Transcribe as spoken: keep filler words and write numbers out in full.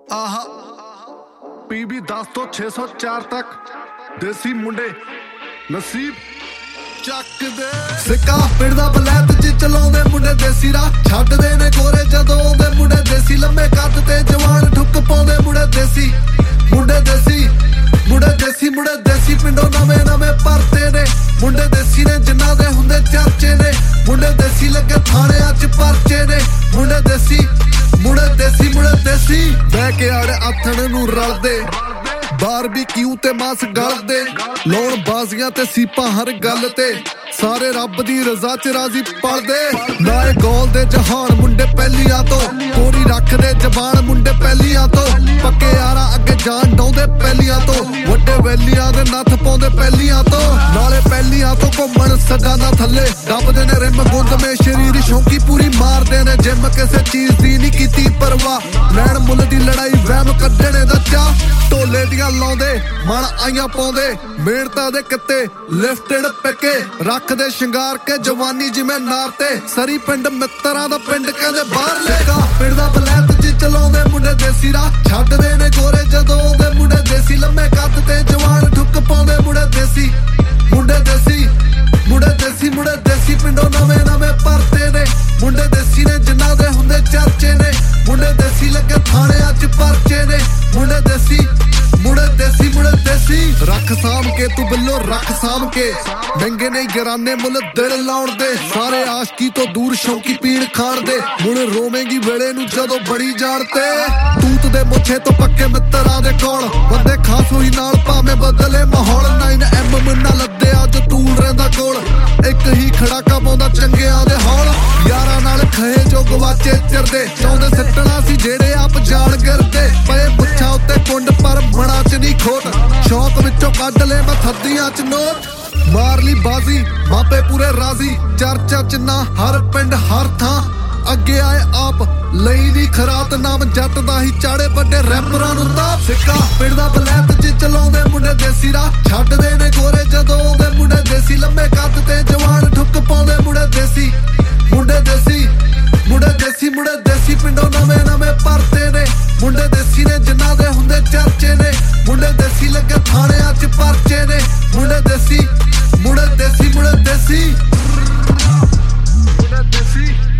ਆਹਾ ਪੀਬੀ ਦਸ ਤੋਂ ਛੇ ਸੌ ਚਾਰ ਤੱਕ ਦੇਸੀ ਮੁੰਡੇ ਨਸੀਬ ਚੱਕਦੇ ਸਿੱਕਾ ਪਿੰਡਾ ਬਲੈਤ ਚ ਚਲਾਉਂਦੇ ਮੁੰਡੇ ਦੇਸੀ ਰਾਹ ਛੱਡਦੇ ਨੇ ਗੋਰੇ ਜਦੋਂ ਆਉਂਦੇ ਮੁੰਡੇ ਦੇਸੀ ਲੰਮੇ ਕੱਦ ਤੇ ਜਵਾਨ ਠੁੱਕ ਪਾਉਂਦੇ ਮੁੰਡੇ ਦੇਸੀ ਮੁੰਡੇ ਦੇਸੀ ਮੁੰਡੇ ਦੇਸੀ ਮੁੰਡੇ ਦੇਸੀ ਪਿੰਡੋਂ ਨਵੇਂ ਨਵੇਂ ਪਰਤੇ ਨੇ ਮੁੰਡੇ ਦੇਸੀ ਨੇ ਜਿਨ੍ਹਾਂ ਦੇ ਹੁੰਦੇ ਚਰਚੇ ਨੇ ਮੁੰਡੇ ਦੇਸੀ ਲੱਗੇ ਥਾਣਿਆਂ ਚ ਪਰਚੇ ਨੇ ਮੁੰਡੇ ਦੇਸੀ ਮੁੰਡੇ ਦੇਸੀ ਮੁੰਡੇ ਦੇਸੀ ਬਹਿ ਕੇ ਆੜੇ ਆਥਣ ਨੂੰ ਰਲਦੇ ਬਾਰਬੀਕਿਊ ਤੇ ਮਾਸ ਗਲਦੇ ਲੋਣ ਬਾਜ਼ੀਆਂ ਤੇ ਸੀਪਾਂ ਹਰ ਗੱਲ ਤੇ ਸਾਰੇ ਰੱਬ ਦੀ ਰਜ਼ਾ ਚ ਰਾਜ਼ੀ ਪਲਦੇ ਨਾਏ ਗੋਲ ਦੇ ਜਹਾਨ ਮੁੰਡੇ ਪਹਿਲੀਆਂ ਤੋਂ ਕੋਰੀ ਰੱਖਦੇ ਜ਼ਬਾਨ ਮੁੰਡੇ ਪਹਿਲੀਆਂ ਤੋਂ ਪੱਕੇ ਯਾਰਾਂ ਅੱਗੇ ਜਾਨ ਡਾਉਂਦੇ ਪਹਿਲੀਆਂ ਤੋਂ ਵੱਡੇ ਵੈਲੀਆਂ ਦੇ ਨੱਥ ਪਾਉਂਦੇ ਪਹਿਲੀਆਂ ਤੋਂ ਨਾਲੇ ਪਹਿਲੀਆਂ ਤੋਂ ਘੁੰਮਣ ਸਗਾਨਾ ਥੱਲੇ ਦੱਬਦੇ ਨੇ ਰਿਮ ਗੁੰਦਮੇ ਸ਼ਰੀਰ ਸ਼ੌਂਕੀ ਪੂਰੀ ਮਾਰਦੇ ਨੇ ਜਿੰਮ ਕਿਸੇ ਚੀਜ਼ ਦੀ ਨਹੀਂ ਕੀਤੀ ਪਰਵਾਹ ਲੈਣ ਮੁੱਲ ਦੀ ਲੜਾਈ ਵਹਿਮ ਕੱਢਣੇ ਦਾ ਚਾਹ ਢੋਲੇ ਦੀਆਂ ਲਾਉਂਦੇ ਮਨ ਆਈਆਂ ਪਾਉਂਦੇ ਮਿਹਨਤਾਂ ਦੇ ਕਿੱਤੇ ਲਿਫਟਡ ਪਿੱਕੇ ਰੱਖਦੇ ਸ਼ਿੰਗਾਰ ਕੇ ਜਵਾਨੀ ਜਿਵੇਂ ਨਾਰ ਤੇ ਸਰੀ ਪਿੰਡ ਮਿੱਤਰਾਂ ਦਾ ਪਿੰਡ ਕਹਿੰਦੇ ਬਾਹਰ ਲੈਗਾ ਪਿੰਡ ਦਾ ਬਲੈਤ ਚ ਚਲਾਉਂਦੇ ਮੁੰਡੇ ਦੇਸੀ ਰਾਹ ਛੱਡਦੇ ਨੇ ਗੋਰੇ ਜਦੋਂ ਆਉਂਦੇ ਮੁੰਡੇ ਦੇਸੀ ਲੰਮੇ ਕੱਦ ਤੇ ਜਵਾਨ ਠੁੱਕ ਪਾਉਂਦੇ ਮੁੰਡੇ ਦੇਸੀ ਮੁੰਡੇ ਦੇਸੀ ਮੁੰਡੇ ਦੇਸੀ ਮੁੰਡੇ ਦੇਸੀ ਪਿੰਡੋਂ ਨਵੇਂ ਨਵੇਂ ਪਰਤੇ ਨੇ ਮੁੰਡੇ ਦੇਸੀ ਨੇ ਜਿਨ੍ਹਾਂ ਦੇ ਹੁੰਦੇ ਚਰਚੇ ਨੇ ਮੁੰਡੇ ਦੇਸੀ ਲੱਗੇ ਥਾਣਿਆਂ ਚ ਪਰਚੇ ਨੇ ਮੁੰਡੇ ਦੇਸੀ ਮੁੰਡੇ ਦੇਸੀ ਮੁੰਡੇ ਦੇਸੀ ਰੱਖ ਸਾਂਭ ਕੇ ਤੂੰ ਬਿੱਲੋ ਰੱਖ ਸਾਂਭ ਕੇ ਮਹਿੰਗੇ ਨੇ ਗਿਰਾਨੇ ਮੁੱਲ ਦਿਲ ਲਾਉਣ ਦੇ ਸਾਰੇ ਆਸ਼ਕੀ ਤੋਂ ਦੂਰ ਸ਼ੌਂਕੀ ਪੀਣ ਖਾਣ ਦੇ ਮੁੜ ਰੋਵੇਂਗੀ ਵੇਲੇ ਨੂੰ ਜਦੋਂ ਬੜੀ ਜਾਣ ਤੇ ਤੂਤ ਦੇ ਮੁੱਛੇ ਤੋਂ ਪੱਕੇ ਮਿੱਤਰਾਂ ਦੇ ਕੋਲ ਬੰਦੇ ਖਾਸ ਹੋਈ ਨਾਲ ਭਾਵੇਂ ਬਦਲੇ ਮਾਹੌਲ ਨਾਈਨ ਐਮ ਮੁੰਨਾ ਲੱਦੇ ਅੱਜ ਤੂਲ ਰਹਿੰਦਾ ਕੋਲ ਇੱਕ ਹੀ ਖੜਾਕਾ ਪਾਉਂਦਾ ਚੰਗਿਆਂ ਦੇ ਹੌਲ ਯਾਰਾਂ ਨਾਲ ਖਏ ਜੋ ਗਵਾਚੇ ਚਿਰਦੇ ਚਾਹੁੰਦੇ ਸਿੱਟਣਾ ਸੀ ਜਿਹੜੇ ਆਪ ਜਾਣ ਗਿਰਦੇ ਪਏ ਮੁੱਛਾਂ ਉੱਤੇ ਕੁੰਡ ਪਰ ਮਣਾ ਚ ਨਹੀਂ ਖੋਟ ਸ਼ੌਕ ਵਿੱਚੋਂ ਕੱਢ ਲੈ ਮੈਂ ਥੱਦੀਆਂ ਚ ਨੋਟ ਮਾਰ ਲਈ ਬਾਜ਼ੀ ਮਾਪੇ ਪੂਰੇ ਰਾਜ਼ੀ ਚਰਚਾ ਚ ਨਾ ਹਰ ਪਿੰਡ ਹਰ ਥਾਂ ਅੱਗੇ ਆਏ ਆਪ ਲਈ ਨਹੀਂ ਖਰਾਤ ਨਾਮ ਜੱਟ ਦਾ ਹੀ ਚਾੜੇ ਵੱਡੇ ਰੈਪਰਾਂ ਨੂੰ ਤਾਂ ਸਿੱਕਾ ਪਿੰਡ ਦਾ ਬਲੈਤ ਚ ਚਲਾਉਂਦੇ ਮੁੰਡੇ ਦੇਸੀ ਰਾਹ ਛੱਡਦੇ ਨੇ ਗੋਰੇ ਜਦੋਂ ਆਉਂਦੇ ਮੁੰਡੇ ਦੇਸੀ ਲੰਮੇ ਕੱਦ ਤੇ ਜਵਾਨ ਠੁੱਕ ਪਾਉਂਦੇ ਮੁੰਡੇ ਦੇਸੀ ਮੁੰਡੇ ਦੇਸੀ ਮੁੰਡੇ ਦੇਸੀ ਮੁੰਡੇ ਦੇਸੀ ਪਿੰਡੋਂ ਨਵੇਂ ਨਵੇਂ ਪਰਤੇ ਨੇ ਮੁੰਡੇ ਦੇਸੀ ਨੇ ਜਿਨ੍ਹਾਂ ਦੇ ਹੁੰਦੇ ਚਰਚੇ ਨੇ ਮੁੰਡੇ ਦੇਸੀ ਲੱਗੇ ਥਾਣਿਆਂ ਚ ਪਰਚੇ ਨੇ ਮੁੰਡੇ ਦੇਸੀ ਮੁੰਡੇ ਦੇਸੀ ਮੁੰਡੇ ਦੇਸੀ ਮੁੰਡੇ ਦੇਸੀ